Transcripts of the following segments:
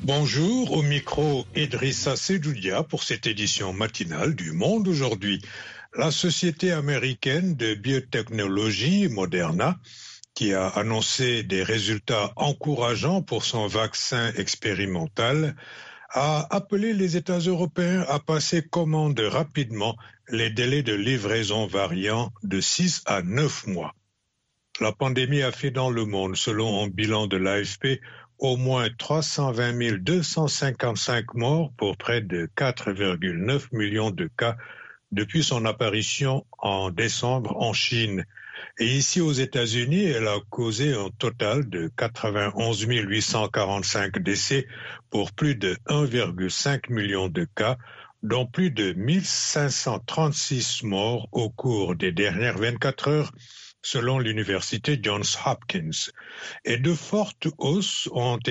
Bonjour, au micro Idrissa Sedoudia pour cette édition matinale du Monde aujourd'hui. La société américaine de biotechnologie Moderna, qui a annoncé des résultats encourageants pour son vaccin expérimental, a appelé les États européens à passer commande rapidement, les délais de livraison variant de 6 à 9 mois. La pandémie a fait dans le monde, selon un bilan de l'AFP, au moins 320 255 morts pour près de 4,9 millions de cas depuis son apparition en décembre en Chine. Et ici aux États-Unis, elle a causé un total de 91 845 décès pour plus de 1,5 million de cas, dont plus de 1536 morts au cours des dernières 24 heures, selon l'université Johns Hopkins. Et de fortes hausses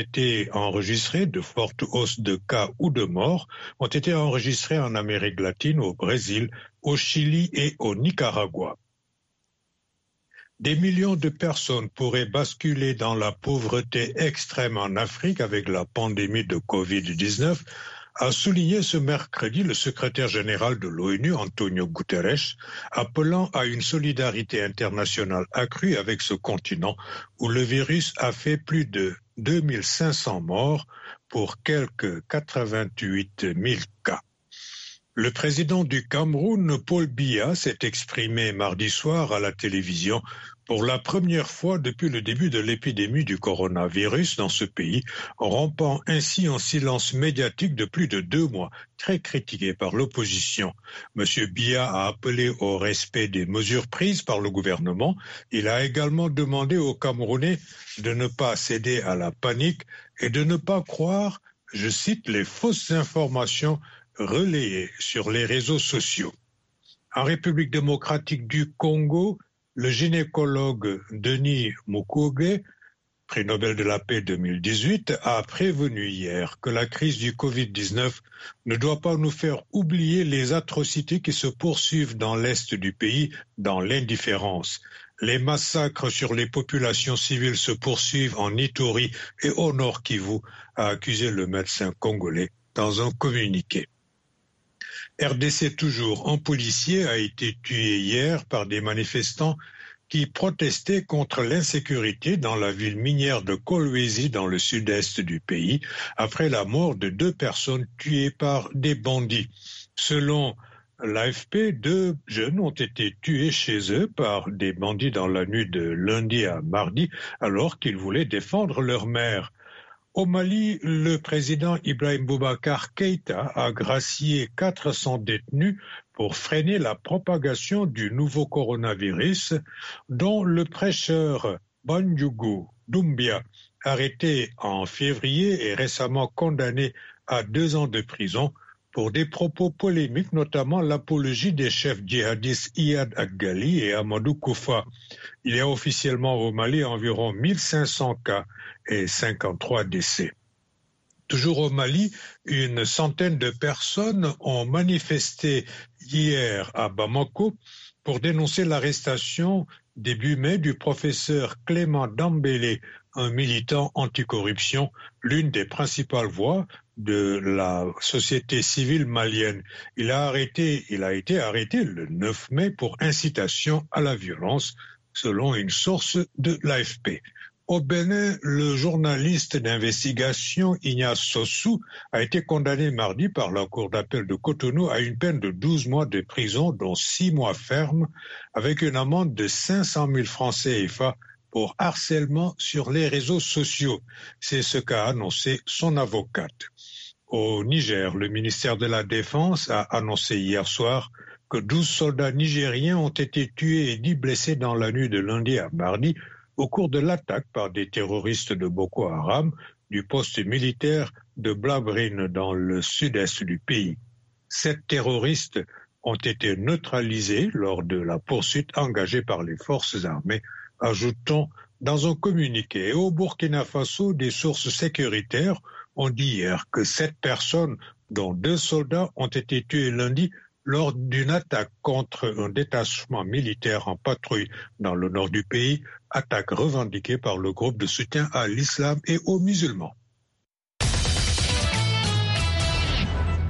de cas ou de morts ont été enregistrées en Amérique latine, au Brésil, au Chili et au Nicaragua. Des millions de personnes pourraient basculer dans la pauvreté extrême en Afrique avec la pandémie de Covid-19, a souligné ce mercredi le secrétaire général de l'ONU, Antonio Guterres, appelant à une solidarité internationale accrue avec ce continent où le virus a fait plus de 2500 morts pour quelques 88 000 cas. Le président du Cameroun, Paul Biya, s'est exprimé mardi soir à la télévision pour la première fois depuis le début de l'épidémie du coronavirus dans ce pays, rompant ainsi un silence médiatique de plus de 2 mois, très critiqué par l'opposition. Monsieur Biya a appelé au respect des mesures prises par le gouvernement. Il a également demandé aux Camerounais de ne pas céder à la panique et de ne pas croire, je cite, les fausses informations relayées sur les réseaux sociaux. En République démocratique du Congo, le gynécologue Denis Mukwege, prix Nobel de la paix 2018, a prévenu hier que la crise du Covid-19 ne doit pas nous faire oublier les atrocités qui se poursuivent dans l'est du pays, dans l'indifférence. Les massacres sur les populations civiles se poursuivent en Ituri et au Nord Kivu, a accusé le médecin congolais dans un communiqué. RDC toujours, un policier a été tué hier par des manifestants qui protestaient contre l'insécurité dans la ville minière de Kolwezi dans le sud-est du pays, après la mort de 2 personnes tuées par des bandits. Selon l'AFP, 2 jeunes ont été tués chez eux par des bandits dans la nuit de lundi à mardi, alors qu'ils voulaient défendre leur mère. Au Mali, le président Ibrahim Boubacar Keïta a gracié 400 détenus pour freiner la propagation du nouveau coronavirus, dont le prêcheur Bandiougou Doumbia, arrêté en février et récemment condamné à 2 ans de prison pour des propos polémiques, notamment l'apologie des chefs djihadistes Iyad Aghali et Amadou Koufa. Il y a officiellement au Mali environ 1500 cas et 53 décès. Toujours au Mali, une centaine de personnes ont manifesté hier à Bamako pour dénoncer l'arrestation début mai du professeur Clément Dambélé, un militant anticorruption, l'une des principales voix de la société civile malienne. Il a été arrêté le 9 mai pour incitation à la violence, selon une source de l'AFP. Au Bénin, le journaliste d'investigation Ignace Sossou a été condamné mardi par la Cour d'appel de Cotonou à une peine de 12 mois de prison, dont 6 mois fermes, avec une amende de 500 000 francs CFA pour harcèlement sur les réseaux sociaux. C'est ce qu'a annoncé son avocate. Au Niger, le ministère de la Défense a annoncé hier soir que 12 soldats nigériens ont été tués et 10 blessés dans la nuit de lundi à mardi au cours de l'attaque par des terroristes de Boko Haram du poste militaire de Blabrine dans le sud-est du pays. 7 terroristes ont été neutralisés lors de la poursuite engagée par les forces armées, ajoutons dans un communiqué. Et au Burkina Faso, des sources sécuritaires ont dit hier que 7 personnes, dont 2 soldats, ont été tués lundi lors d'une attaque contre un détachement militaire en patrouille dans le nord du pays, attaque revendiquée par le groupe de soutien à l'islam et aux musulmans.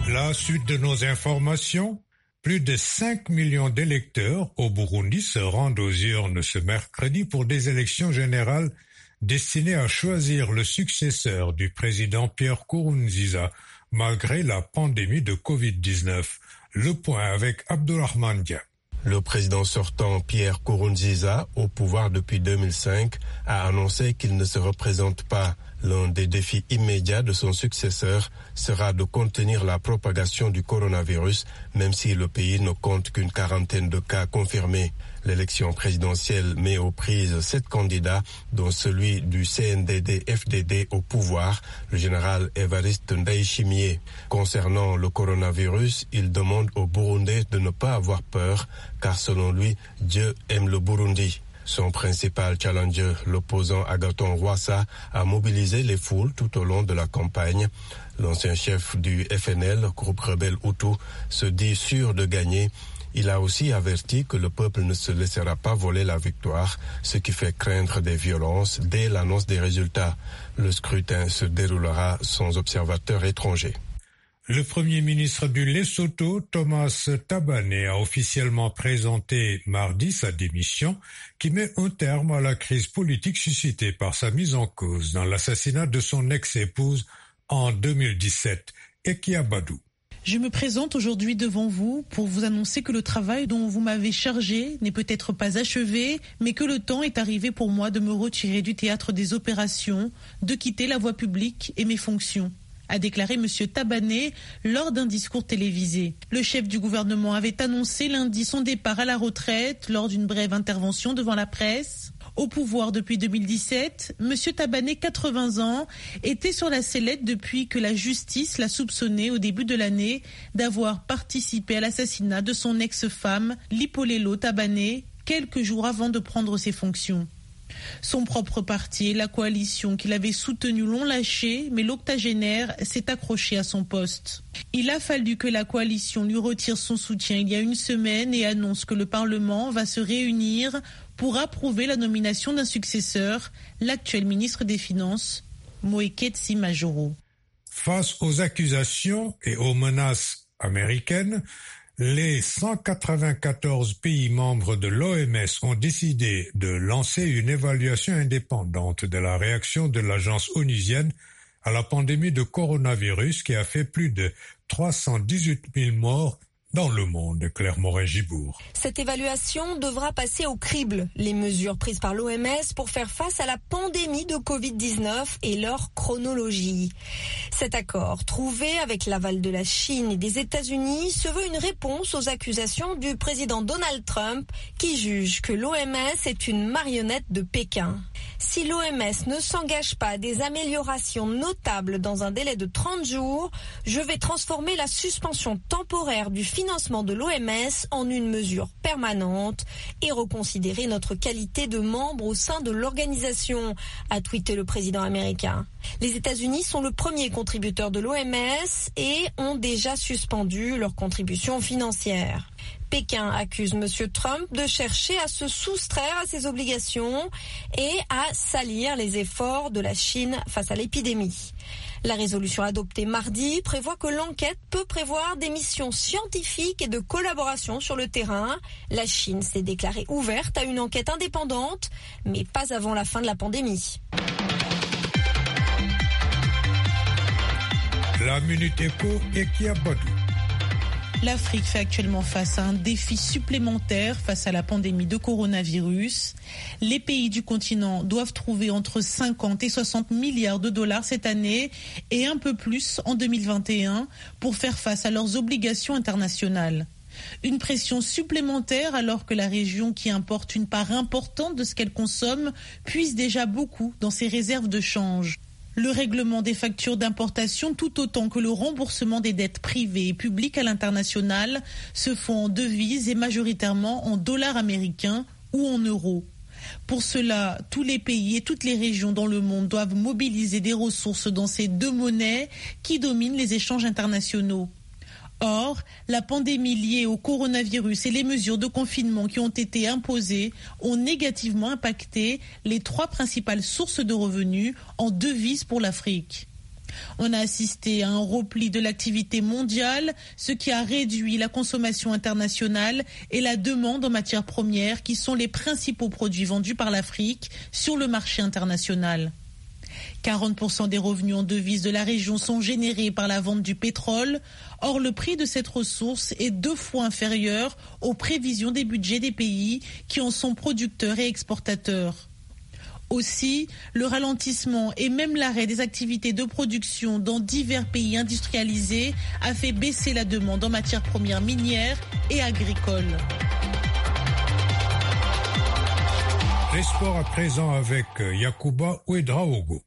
La suite de nos informations. Plus de 5 millions d'électeurs au Burundi se rendent aux urnes ce mercredi pour des élections générales destinées à choisir le successeur du président Pierre Nkurunziza malgré la pandémie de Covid-19. Le point avec Abdourahmane Dia. Le président sortant Pierre Nkurunziza, au pouvoir depuis 2005, a annoncé qu'il ne se représente pas. L'un des défis immédiats de son successeur sera de contenir la propagation du coronavirus, même si le pays ne compte qu'une quarantaine de cas confirmés. L'élection présidentielle met aux prises 7 candidats, dont celui du CNDD-FDD au pouvoir, le général Évariste Ndayishimiye. Concernant le coronavirus, il demande aux Burundais de ne pas avoir peur, car selon lui, Dieu aime le Burundi. Son principal challenger, l'opposant Agathon Rwasa, a mobilisé les foules tout au long de la campagne. L'ancien chef du FNL, groupe rebelle Hutu, se dit sûr de gagner. Il a aussi averti que le peuple ne se laissera pas voler la victoire, ce qui fait craindre des violences dès l'annonce des résultats. Le scrutin se déroulera sans observateurs étrangers. Le Premier ministre du Lesotho, Thomas Thabane, a officiellement présenté mardi sa démission qui met un terme à la crise politique suscitée par sa mise en cause dans l'assassinat de son ex-épouse en 2017, Ekia Badou. Je me présente aujourd'hui devant vous pour vous annoncer que le travail dont vous m'avez chargé n'est peut-être pas achevé, mais que le temps est arrivé pour moi de me retirer du théâtre des opérations, de quitter la voie publique et mes fonctions, a déclaré M. Thabane lors d'un discours télévisé. Le chef du gouvernement avait annoncé lundi son départ à la retraite lors d'une brève intervention devant la presse. Au pouvoir depuis 2017, M. Thabane, 80 ans, était sur la sellette depuis que la justice l'a soupçonné au début de l'année d'avoir participé à l'assassinat de son ex-femme, Lipolelo Thabane, quelques jours avant de prendre ses fonctions. Son propre parti et la coalition qu'il avait soutenue l'ont lâché, mais l'octogénaire s'est accroché à son poste. Il a fallu que la coalition lui retire son soutien il y a une semaine et annonce que le Parlement va se réunir pour approuver la nomination d'un successeur, l'actuel ministre des Finances, Moeketsi Majoro. Face aux accusations et aux menaces américaines, les 194 pays membres de l'OMS ont décidé de lancer une évaluation indépendante de la réaction de l'agence onusienne à la pandémie de coronavirus qui a fait plus de 318 000 morts dans le monde. Claire Morin-Gibourg. Cette évaluation devra passer au crible les mesures prises par l'OMS pour faire face à la pandémie de Covid-19 et leur chronologie. Cet accord, trouvé avec l'aval de la Chine et des États-Unis, se veut une réponse aux accusations du président Donald Trump qui juge que l'OMS est une marionnette de Pékin. Si l'OMS ne s'engage pas à des améliorations notables dans un délai de 30 jours, je vais transformer la suspension temporaire du financement de l'OMS en une mesure permanente et reconsidérer notre qualité de membre au sein de l'organisation, a tweeté le président américain. Les États-Unis sont le premier contributeur de l'OMS et ont déjà suspendu leur contribution financière. Pékin accuse M. Trump de chercher à se soustraire à ses obligations et à salir les efforts de la Chine face à l'épidémie. La résolution adoptée mardi prévoit que l'enquête peut prévoir des missions scientifiques et de collaboration sur le terrain. La Chine s'est déclarée ouverte à une enquête indépendante, mais pas avant la fin de la pandémie. La Minute Éco et Ekia Badou. L'Afrique fait actuellement face à un défi supplémentaire face à la pandémie de coronavirus. Les pays du continent doivent trouver entre 50 et 60 milliards de dollars cette année et un peu plus en 2021 pour faire face à leurs obligations internationales. Une pression supplémentaire alors que la région qui importe une part importante de ce qu'elle consomme puise déjà beaucoup dans ses réserves de change. Le règlement des factures d'importation tout autant que le remboursement des dettes privées et publiques à l'international se font en devises et majoritairement en dollars américains ou en euros. Pour cela, tous les pays et toutes les régions dans le monde doivent mobiliser des ressources dans ces deux monnaies qui dominent les échanges internationaux. Or, la pandémie liée au coronavirus et les mesures de confinement qui ont été imposées ont négativement impacté les trois principales sources de revenus en devises pour l'Afrique. On a assisté à un repli de l'activité mondiale, ce qui a réduit la consommation internationale et la demande en matières premières, qui sont les principaux produits vendus par l'Afrique sur le marché international. 40% des revenus en devises de la région sont générés par la vente du pétrole. Or, le prix de cette ressource est 2 fois inférieur aux prévisions des budgets des pays qui en sont producteurs et exportateurs. Aussi, le ralentissement et même l'arrêt des activités de production dans divers pays industrialisés a fait baisser la demande en matières premières minières et agricoles. Les sports à présent avec Yacouba Ouedraogo.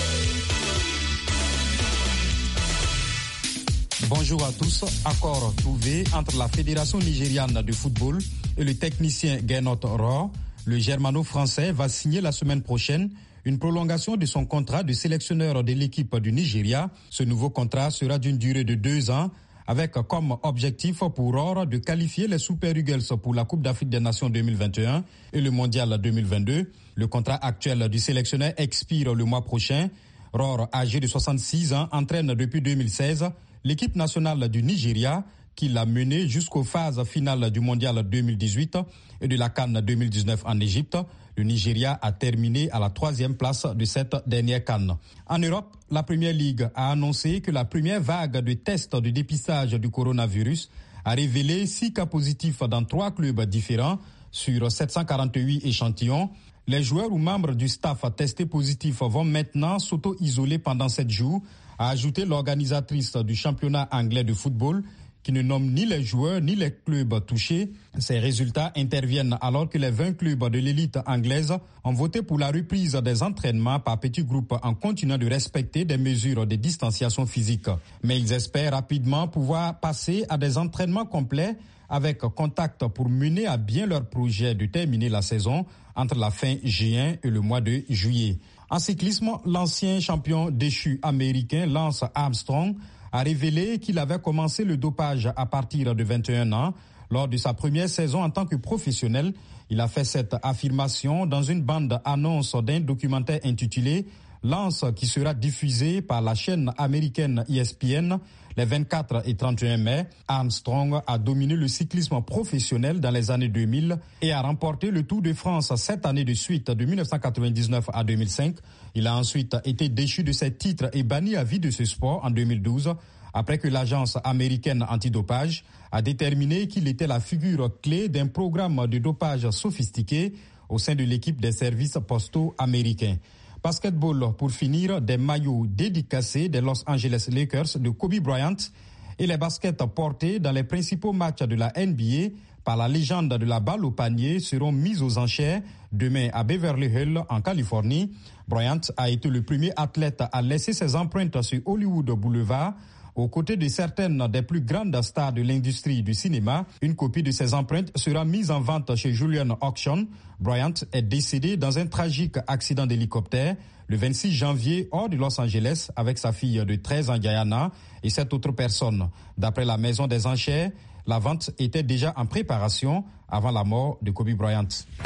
Bonjour à tous. Accord trouvé entre la Fédération nigériane de football et le technicien Gernot Rohr. Le germano-français va signer la semaine prochaine une prolongation de son contrat de sélectionneur de l'équipe du Nigeria. Ce nouveau contrat sera d'une durée de 2 ans, avec comme objectif pour Rohr de qualifier les Super Eagles pour la Coupe d'Afrique des Nations 2021 et le Mondial 2022. Le contrat actuel du sélectionneur expire le mois prochain. Rohr, âgé de 66 ans, entraîne depuis 2016 l'équipe nationale du Nigeria, qui l'a mené jusqu'aux phases finales du Mondial 2018 et de la CAN 2019 en Égypte. Le Nigeria a terminé à la 3e place de cette dernière CAN. En Europe, la Premier League a annoncé que la première vague de tests de dépistage du coronavirus a révélé 6 cas positifs dans 3 clubs différents sur 748 échantillons. Les joueurs ou membres du staff testés positifs vont maintenant s'auto-isoler pendant 7 jours, a ajouté l'organisatrice du championnat anglais de football, qui ne nomme ni les joueurs ni les clubs touchés. Ces résultats interviennent alors que les 20 clubs de l'élite anglaise ont voté pour la reprise des entraînements par petits groupes en continuant de respecter des mesures de distanciation physique. Mais ils espèrent rapidement pouvoir passer à des entraînements complets avec contact pour mener à bien leur projet de terminer la saison entre la fin juin et le mois de juillet. En cyclisme, l'ancien champion déchu américain Lance Armstrong a révélé qu'il avait commencé le dopage à partir de 21 ans. Lors de sa première saison en tant que professionnel, il a fait cette affirmation dans une bande-annonce d'un documentaire intitulé « Lance » qui sera diffusé par la chaîne américaine ESPN les 24 et 31 mai. Armstrong a dominé le cyclisme professionnel dans les années 2000 et a remporté le Tour de France 7 années de suite, de 1999 à 2005. Il a ensuite été déchu de ses titres et banni à vie de ce sport en 2012, après que l'agence américaine antidopage a déterminé qu'il était la figure clé d'un programme de dopage sophistiqué au sein de l'équipe des services postaux américains. Basketball, pour finir, des maillots dédicacés des Los Angeles Lakers de Kobe Bryant et les baskets portés dans les principaux matchs de la NBA par la légende de la balle au panier seront mis aux enchères demain à Beverly Hills, en Californie. Bryant a été le premier athlète à laisser ses empreintes sur Hollywood Boulevard, aux côtés de certaines des plus grandes stars de l'industrie du cinéma. Une copie de ses empreintes sera mise en vente chez Julian Auction. Bryant est décédé dans un tragique accident d'hélicoptère le 26 janvier hors de Los Angeles avec sa fille de 13 ans Diana et 7 autres personnes. D'après la maison des enchères, la vente était déjà en préparation avant la mort de Kobe Bryant.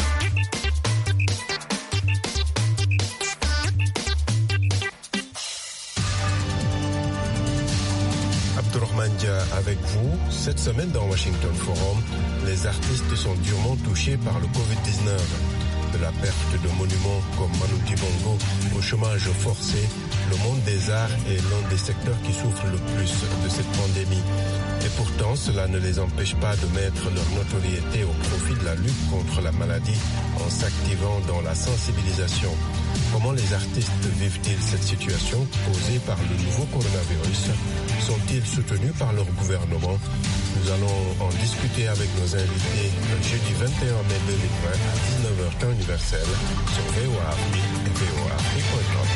Abdourahmane avec vous. Cette semaine dans Washington Forum, les artistes sont durement touchés par le Covid-19. De la perte de monuments comme Manu Dibango au chômage forcé, le monde des arts est l'un des secteurs qui souffre le plus de cette pandémie. Et pourtant, cela ne les empêche pas de mettre leur notoriété au profit de la lutte contre la maladie en s'activant dans la sensibilisation. Comment les artistes vivent-ils cette situation posée par le nouveau coronavirus? Sont-ils soutenus par leur gouvernement? Nous allons en discuter avec nos invités le jeudi 21 mai 2020 à 19h temps universel sur VOA Afrique et voaafrique.com.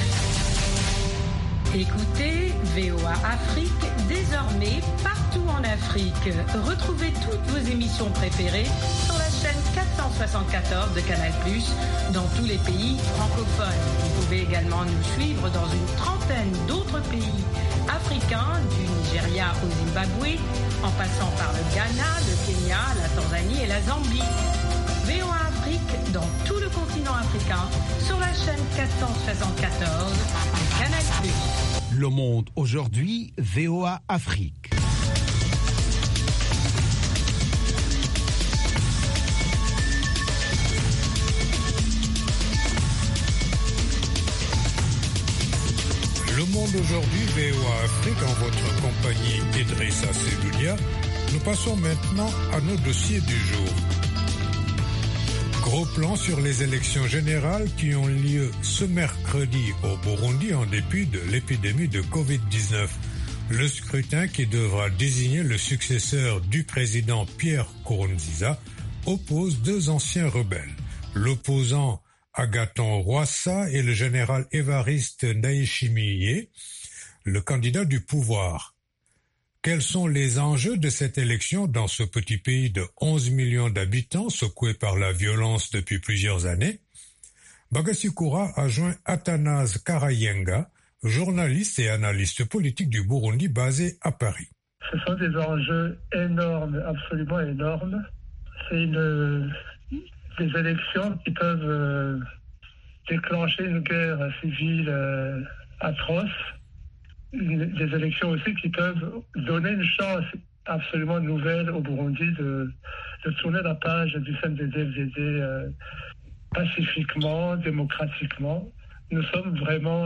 Écoutez VOA Afrique désormais partout en Afrique. Retrouvez toutes vos émissions préférées sur la chaîne 474 de Canal+, dans tous les pays francophones. Vous pouvez également nous suivre dans une trentaine d'autres pays africains, du Nigeria au Zimbabwe, en passant par le Ghana, le Kenya, la Tanzanie et la Zambie. VOA Afrique dans tout le continent africain sur la chaîne 474 de Canal+. Le Monde aujourd'hui, VOA Afrique. Le Monde aujourd'hui, VOA Afrique, en votre compagnie Idrissa Seloudia. Nous passons maintenant à nos dossiers du jour. Gros plan sur les élections générales qui ont lieu ce mercredi au Burundi en dépit de l'épidémie de Covid-19. Le scrutin qui devra désigner le successeur du président Pierre Nkurunziza oppose deux anciens rebelles. L'opposant Agathon Rwasa et le général Évariste Ndayishimiye, le candidat du pouvoir. Quels sont les enjeux de cette élection dans ce petit pays de 11 millions d'habitants secoué par la violence depuis plusieurs années? Bagasikura a joint Athanase Karayenga, journaliste et analyste politique du Burundi basé à Paris. Ce sont des enjeux énormes, absolument énormes. C'est des élections qui peuvent déclencher une guerre civile atroce. Des élections aussi qui peuvent donner une chance absolument nouvelle au Burundi de tourner la page du CNDD-FDD pacifiquement, démocratiquement. Nous sommes vraiment,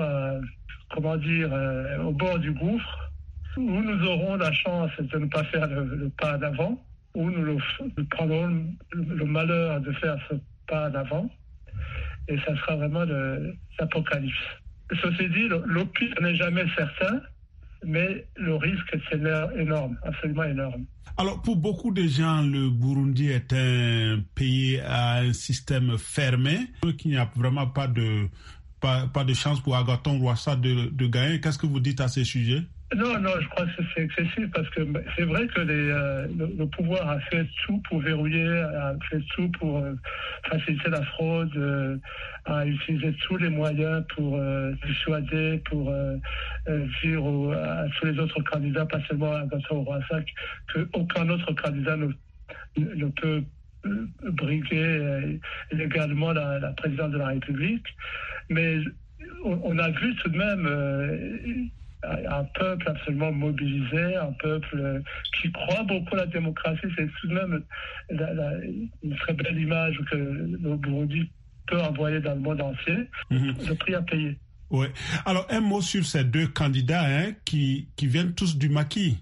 au bord du gouffre, où nous aurons la chance de ne pas faire le pas en avant, où nous prendrons le malheur de faire ce pas en avant, et ça sera vraiment l'apocalypse. Ceci dit, le pire n'est jamais certain, mais le risque c'est énorme, absolument énorme. Alors pour beaucoup de gens, le Burundi est un pays à un système fermé, qu'il n'y a vraiment pas de chance pour Agathon Rwasa de gagner. Qu'est-ce que vous dites à ce sujet? Non, je crois que c'est excessif parce que c'est vrai que le pouvoir a fait tout pour verrouiller, a fait tout pour faciliter la fraude, a utilisé tous les moyens pour dissuader, pour dire à tous les autres candidats, pas seulement à Agathon Rwasa, qu'aucun autre candidat ne peut briguer légalement la présidence de la République. Mais on a vu tout de même un peuple absolument mobilisé, un peuple qui croit beaucoup à la démocratie. C'est tout de même une très belle image que le Burundi peut envoyer dans le monde entier. Le prix à payer. Oui. Alors, un mot sur ces deux candidats qui viennent tous du maquis.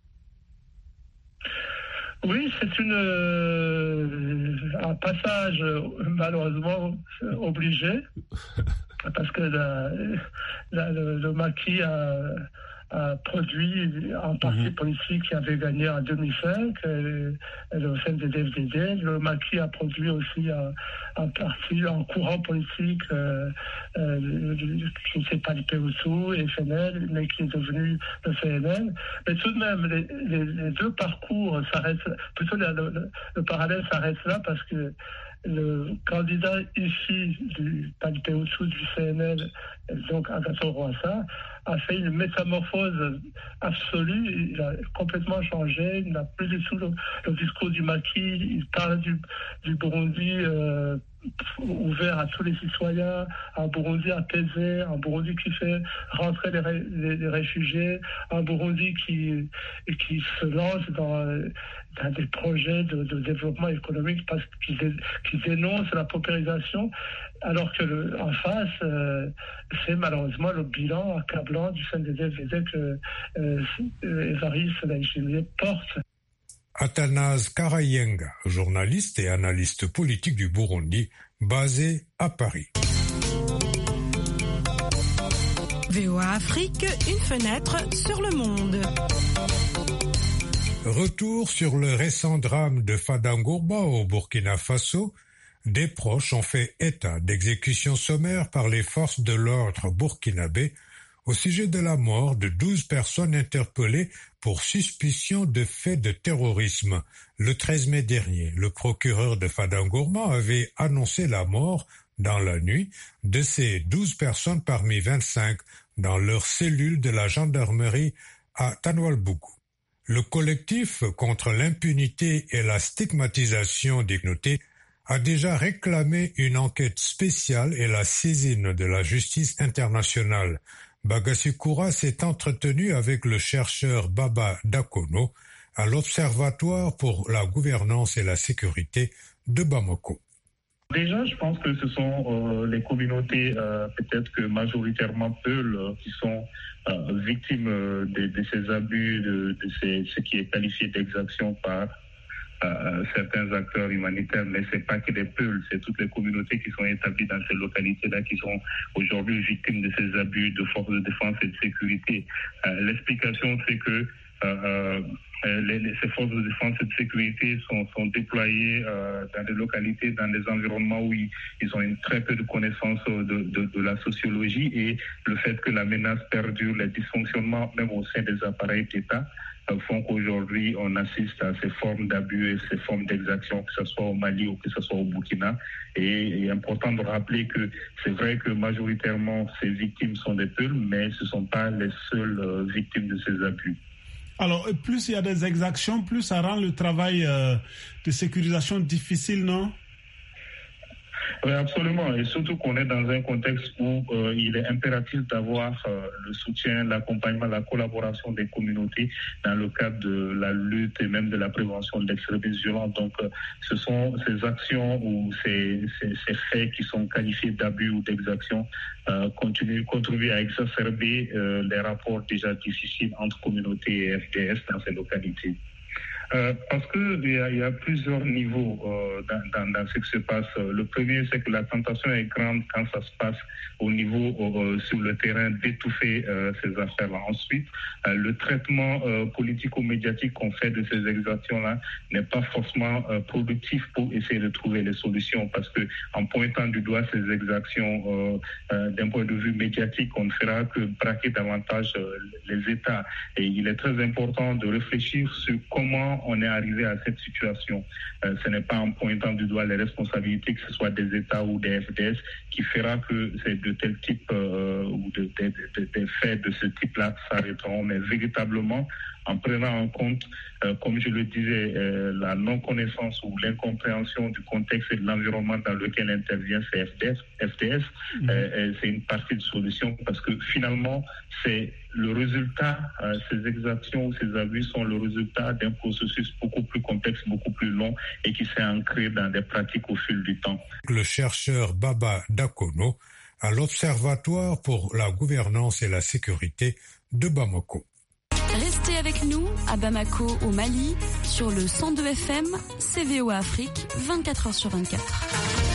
Oui, c'est un passage malheureusement obligé. Parce que le maquis a produit un parti politique qui avait gagné en 2005, le CNDD-FDD. Le maquis a produit aussi un courant politique qui ne s'est pas du PUTU et FNL, mais qui est devenu le CNL. Mais tout de même, les deux parcours s'arrêtent, plutôt le parallèle s'arrête là parce que le candidat ici du PUTU, du CNL, donc Agathon Rwasa, a fait une métamorphose absolue. Il a complètement changé. Il n'a plus du tout le discours du maquis. Il parle du Burundi ouvert à tous les citoyens, un Burundi apaisé, un Burundi qui fait rentrer les réfugiés, un Burundi qui se lance dans des projets de développement économique parce qu'il dénonce la paupérisation, alors que en face, c'est malheureusement le bilan accablant du CNDD-FDD que Évariste Ndayishimiye porte. Athanase Karayenga, journaliste et analyste politique du Burundi, basé à Paris. VOA Afrique, une fenêtre sur le monde. Retour sur le récent drame de Fadangourba au Burkina Faso. Des proches ont fait état d'exécutions sommaires par les forces de l'ordre burkinabé au sujet de la mort de 12 personnes interpellées pour suspicion de faits de terrorisme. Le 13 mai dernier, le procureur de Fadangourma avait annoncé la mort, dans la nuit, de ces 12 personnes parmi 25 dans leur cellule de la gendarmerie à Tanwalbougou. Le collectif contre l'impunité et la stigmatisation des communautés a déjà réclamé une enquête spéciale et la saisine de la justice internationale. Bagassi-Koura s'est entretenu avec le chercheur Baba Dakono à l'Observatoire pour la gouvernance et la sécurité de Bamako. Déjà, je pense que ce sont les communautés, peut-être que majoritairement Peuls, qui sont victimes de ces abus, de ce qui est qualifié d'exaction par certains acteurs humanitaires, mais c'est pas que des Peuls, c'est toutes les communautés qui sont établies dans ces localités-là qui sont aujourd'hui victimes de ces abus de forces de défense et de sécurité. L'explication, c'est que ces forces de défense et de sécurité sont déployées dans des localités, dans des environnements où ils ont une très peu de connaissances de la sociologie, et le fait que la menace perdure, les dysfonctionnements même au sein des appareils d'État font qu'aujourd'hui on assiste à ces formes d'abus et ces formes d'exaction, que ce soit au Mali ou que ce soit au Burkina. Et il est important de rappeler que c'est vrai que majoritairement ces victimes sont des Peuls, mais ce ne sont pas les seules victimes de ces abus. Alors, plus il y a des exactions, plus ça rend le travail de sécurisation difficile, non? Oui, absolument. Et surtout qu'on est dans un contexte où il est impératif d'avoir le soutien, l'accompagnement, la collaboration des communautés dans le cadre de la lutte et même de la prévention de l'extrémisme violent. Donc, ce sont ces actions ou ces faits qui sont qualifiés d'abus ou d'exaction contribuent à exacerber les rapports déjà difficiles entre communautés et FDS dans ces localités. Parce qu'il y a plusieurs niveaux dans ce qui se passe. Le premier, c'est que la tentation est grande quand ça se passe au niveau sur le terrain d'étouffer ces affaires-là. Ensuite, le traitement politico-médiatique qu'on fait de ces exactions-là n'est pas forcément productif pour essayer de trouver les solutions, parce que en pointant du doigt ces exactions d'un point de vue médiatique, on ne fera que braquer davantage les États. Et il est très important de réfléchir sur comment on est arrivé à cette situation. Ce n'est pas en pointant du doigt les responsabilités, que ce soit des États ou des FDS, qui fera que c'est de tel type ou des faits de ce type-là s'arrêteront, mais véritablement en prenant en compte, comme je le disais, la non-connaissance ou l'incompréhension du contexte et de l'environnement dans lequel intervient ces FDS, c'est une partie de solution, parce que finalement, c'est le résultat, ces exactions, ces abus sont le résultat d'un processus beaucoup plus complexe, beaucoup plus long, et qui s'est ancré dans des pratiques au fil du temps. Le chercheur Baba Dakono à l'Observatoire pour la gouvernance et la sécurité de Bamako. Restez avec nous à Bamako, au Mali, sur le 102 FM, CVOA Afrique, 24h sur 24.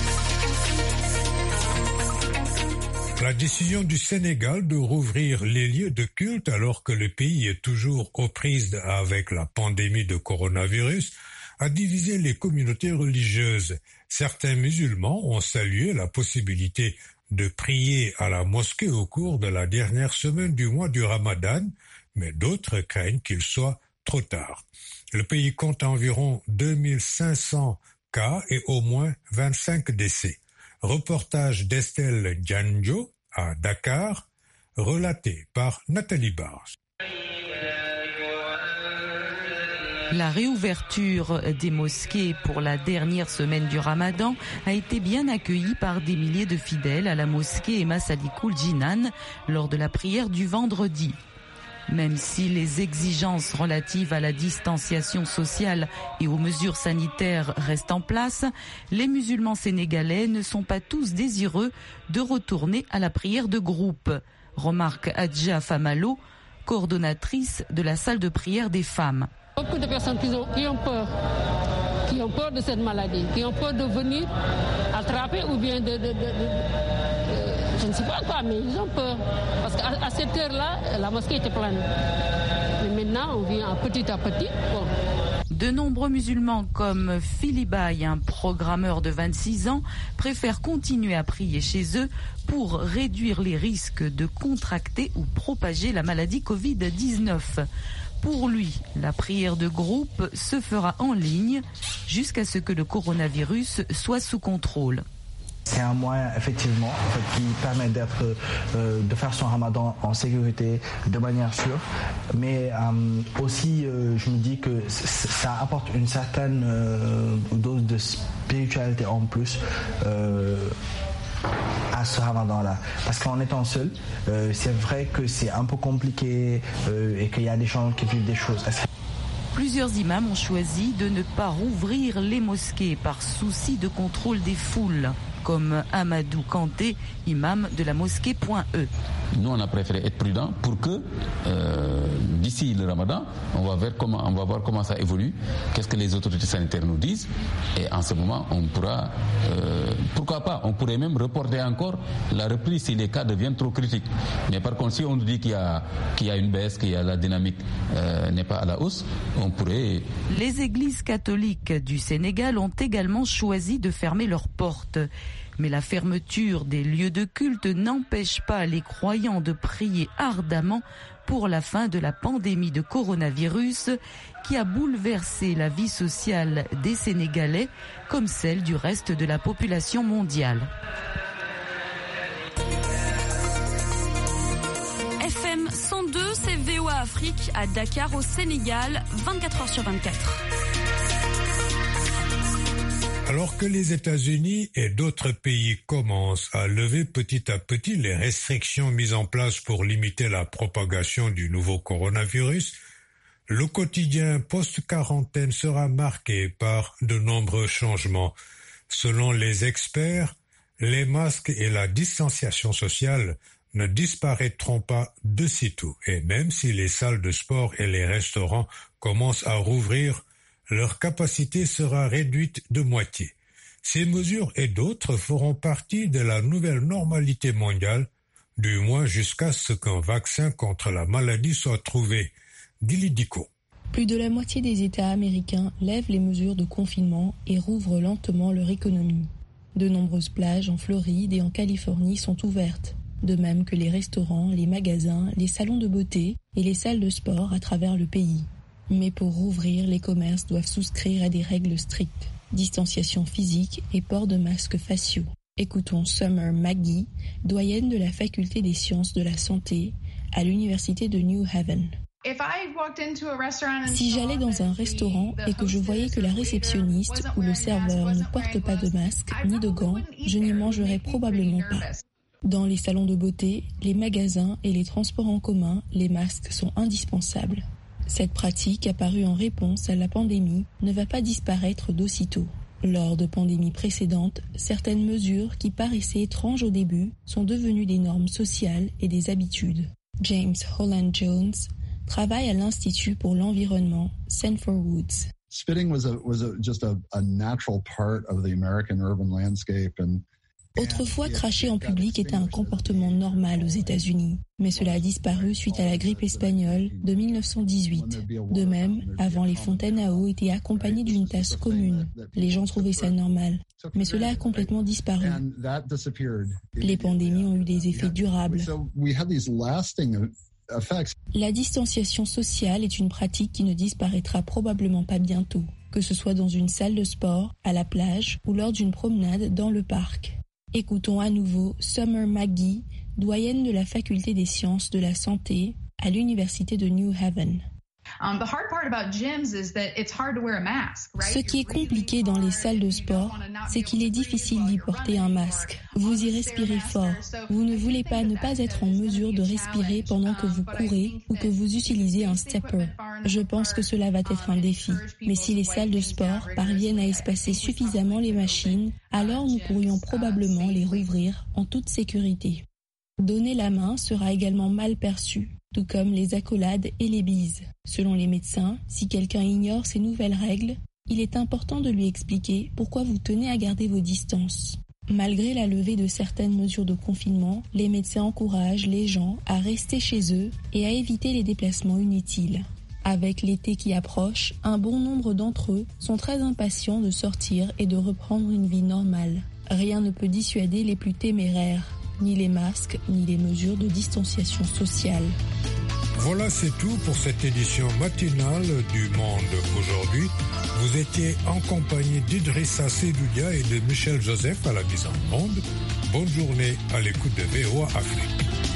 La décision du Sénégal de rouvrir les lieux de culte alors que le pays est toujours aux prises avec la pandémie de coronavirus a divisé les communautés religieuses. Certains musulmans ont salué la possibilité de prier à la mosquée au cours de la dernière semaine du mois du Ramadan, mais d'autres craignent qu'il soit trop tard. Le pays compte environ 2500 cas et au moins 25 décès. Reportage d'Estelle Djanjo à Dakar, relaté par Nathalie Barge. La réouverture des mosquées pour la dernière semaine du Ramadan a été bien accueillie par des milliers de fidèles à la mosquée Emma Salikoul Jinan lors de la prière du vendredi. Même si les exigences relatives à la distanciation sociale et aux mesures sanitaires restent en place, les musulmans sénégalais ne sont pas tous désireux de retourner à la prière de groupe, remarque Adja Famalo, coordonnatrice de la salle de prière des femmes. Beaucoup de personnes qui ont peur de cette maladie, qui ont peur de venir attraper ou bien je ne sais pas quoi, mais ils ont peur. Parce qu'à cette heure-là, la mosquée était pleine. Mais maintenant, on vient petit à petit. Bon. De nombreux musulmans comme Philibaï, un programmeur de 26 ans, préfèrent continuer à prier chez eux pour réduire les risques de contracter ou propager la maladie Covid-19. Pour lui, la prière de groupe se fera en ligne jusqu'à ce que le coronavirus soit sous contrôle. C'est un moyen effectivement qui permet de faire son ramadan en sécurité, de manière sûre. Mais aussi, je me dis que ça apporte une certaine dose de spiritualité en plus. à ce ramadan-là. Parce qu'en étant seul, c'est vrai que c'est un peu compliqué et qu'il y a des gens qui vivent des choses. Plusieurs imams ont choisi de ne pas rouvrir les mosquées par souci de contrôle des foules, comme Amadou Kanté, imam de la mosquée Point E. Nous, on a préféré être prudent pour que d'ici le Ramadan, on va voir comment ça évolue, qu'est-ce que les autorités sanitaires nous disent, et en ce moment, on pourra, pourquoi pas, on pourrait même reporter encore la reprise si les cas deviennent trop critiques. Mais par contre, si on nous dit qu'il y a une baisse, qu'il y a la dynamique n'est pas à la hausse, on pourrait... Les églises catholiques du Sénégal ont également choisi de fermer leurs portes. Mais la fermeture des lieux de culte n'empêche pas les croyants de prier ardemment pour la fin de la pandémie de coronavirus qui a bouleversé la vie sociale des Sénégalais comme celle du reste de la population mondiale. FM 102, c'est VOA Afrique à Dakar au Sénégal, 24h/24. Alors que les États-Unis et d'autres pays commencent à lever petit à petit les restrictions mises en place pour limiter la propagation du nouveau coronavirus, le quotidien post-quarantaine sera marqué par de nombreux changements. Selon les experts, les masques et la distanciation sociale ne disparaîtront pas de sitôt. Et même si les salles de sport et les restaurants commencent à rouvrir, leur capacité sera réduite de moitié. Ces mesures et d'autres feront partie de la nouvelle normalité mondiale, du moins jusqu'à ce qu'un vaccin contre la maladie soit trouvé. Dili Diko. Plus de la moitié des États américains lèvent les mesures de confinement et rouvrent lentement leur économie. De nombreuses plages en Floride et en Californie sont ouvertes, de même que les restaurants, les magasins, les salons de beauté et les salles de sport à travers le pays. Mais pour rouvrir, les commerces doivent souscrire à des règles strictes, distanciation physique et port de masques faciaux. Écoutons Summer Maggie, doyenne de la faculté des sciences de la santé à l'université de New Haven. Si j'allais dans un restaurant et que je voyais que la réceptionniste ou le serveur ne porte pas de masque ni de gants, je n'y mangerais probablement pas. Dans les salons de beauté, les magasins et les transports en commun, les masques sont indispensables. Cette pratique, apparue en réponse à la pandémie, ne va pas disparaître d'aussitôt. Lors de pandémies précédentes, certaines mesures qui paraissaient étranges au début sont devenues des normes sociales et des habitudes. James Holland Jones travaille à l'Institut pour l'environnement Sanford Woods. Spitting was just a natural part of the American urban landscape and Autrefois, cracher en public était un comportement normal aux États-Unis, mais cela a disparu suite à la grippe espagnole de 1918. De même, avant, les fontaines à eau étaient accompagnées d'une tasse commune. Les gens trouvaient ça normal, mais cela a complètement disparu. Les pandémies ont eu des effets durables. La distanciation sociale est une pratique qui ne disparaîtra probablement pas bientôt, que ce soit dans une salle de sport, à la plage ou lors d'une promenade dans le parc. Écoutons à nouveau Summer Maggie, doyenne de la faculté des sciences de la santé à l'université de New Haven. Ce qui est compliqué dans les salles de sport, c'est qu'il est difficile d'y porter un masque. Vous y respirez fort. Vous ne voulez pas ne pas être en mesure de respirer pendant que vous courez ou que vous utilisez un stepper. Je pense que cela va être un défi. Mais si les salles de sport parviennent à espacer suffisamment les machines, alors nous pourrions probablement les rouvrir en toute sécurité. Donner la main sera également mal perçu, tout comme les accolades et les bises. Selon les médecins, si quelqu'un ignore ces nouvelles règles, il est important de lui expliquer pourquoi vous tenez à garder vos distances. Malgré la levée de certaines mesures de confinement, les médecins encouragent les gens à rester chez eux et à éviter les déplacements inutiles. Avec l'été qui approche, un bon nombre d'entre eux sont très impatients de sortir et de reprendre une vie normale. Rien ne peut dissuader les plus téméraires. Ni les masques, ni les mesures de distanciation sociale. Voilà, c'est tout pour cette édition matinale du Monde aujourd'hui. Vous étiez en compagnie d'Idrissa Sedoudia et de Michel Joseph à la mise en onde. Bonne journée à l'écoute de VOA Afrique.